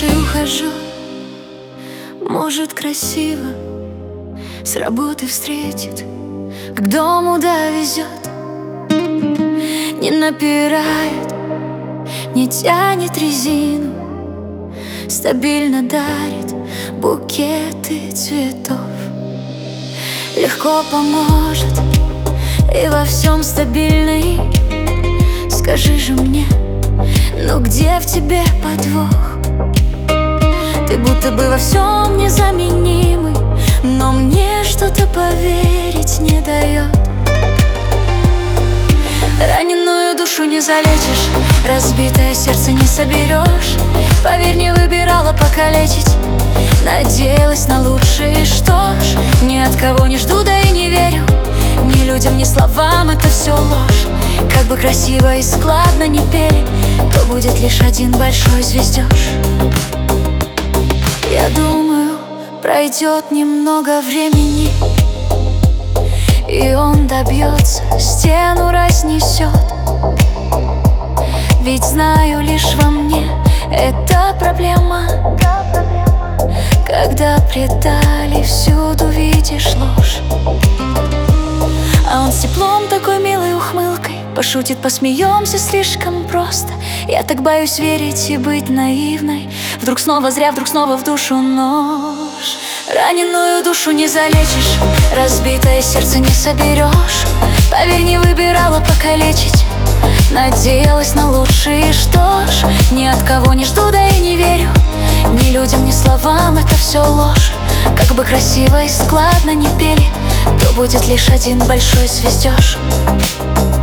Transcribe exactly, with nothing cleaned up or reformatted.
дальше ухожу. Может, красиво с работы встретит, к дому довезет. Не напирает, не тянет резину, стабильно дарит букеты цветов. Легко поможет и во всем стабильный. Скажи же мне, ну где в тебе подвох? Ты будто бы во всем незаменимый, но мне что-то поверить не дает. Раненую душу не залечишь, разбитое сердце не соберешь. Поверь, не выбирала покалечить, надеялась на лучшее. Что ж, ни от кого не жду, да и не верю. Ни людям, ни словам, это все ложь. Как бы красиво и складно не пели, то будет лишь один большой звездеж. Я думаю, пройдет немного времени, и он добьется, стену разнесет. Ведь знаю, лишь во мне эта проблема. Когда предали, всюду видишь ложь. А он с теплом, такой милой ухмылкой пошутит, посмеемся слишком просто. Я так боюсь верить и быть наивной. Вдруг снова зря, вдруг снова в душу нож. Раненую душу не залечишь, разбитое сердце не соберешь. Поверь, не выбирала покалечить, надеялась на лучшее. Что ж, ни от кого не жду, да и не верю. Ни людям, ни словам, это все ложь. Как бы красиво и складно не пели, то будет лишь один большой звездеж.